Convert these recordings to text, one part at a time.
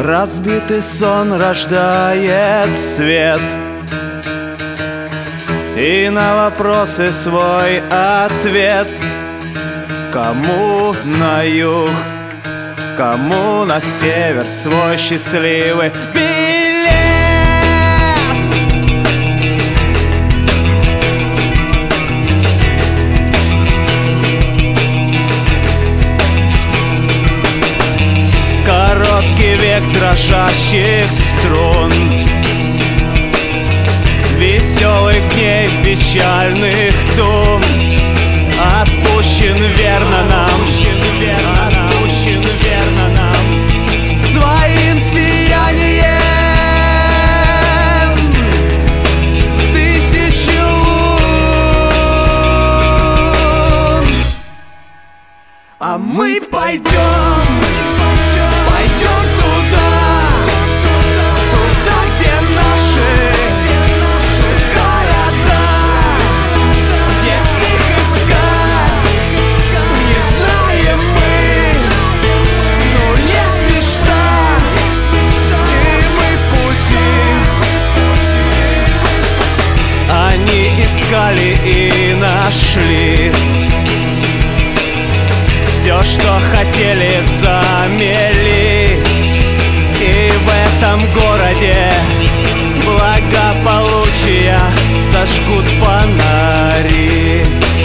Разбитый сон рождает свет, и на вопросы свой ответ. Кому на юг, кому на север свой счастливый билет. Короткий век дрожащих струн, веселых дней, печальных дум. Отпущен верно нам, отпущен верно нам своим сиянием тысячи лун. А мы пойдем туда, где наши города, где их искать не знаем мы. Но есть мечта, и мы в пути. Они искали и нашли, все, что хотели, замели. И в этом городе благополучия зажгут фонари.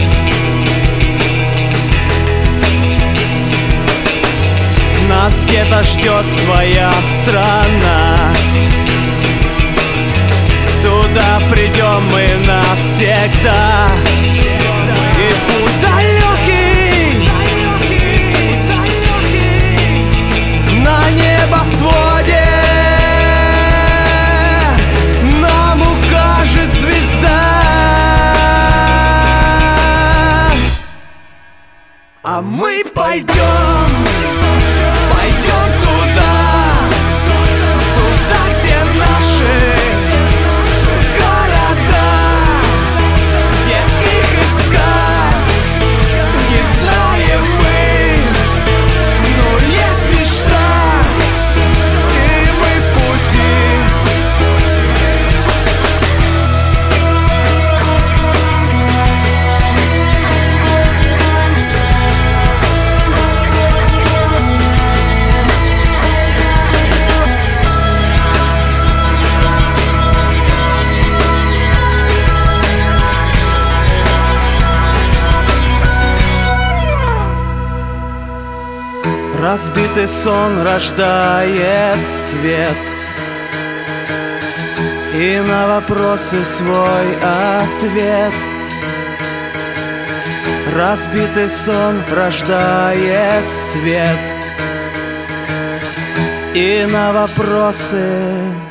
Нас где-то ждет своя страна, туда придем мы навсегда. И путь далекий на небосводе нам укажет звезда. А мы пойдем туда, где наши города, где их искать не знаем мы. Но есть мечта, и мы в пути. Разбитый сон рождает свет, и на вопросы свой ответ. Разбитый сон рождает свет, и на вопросы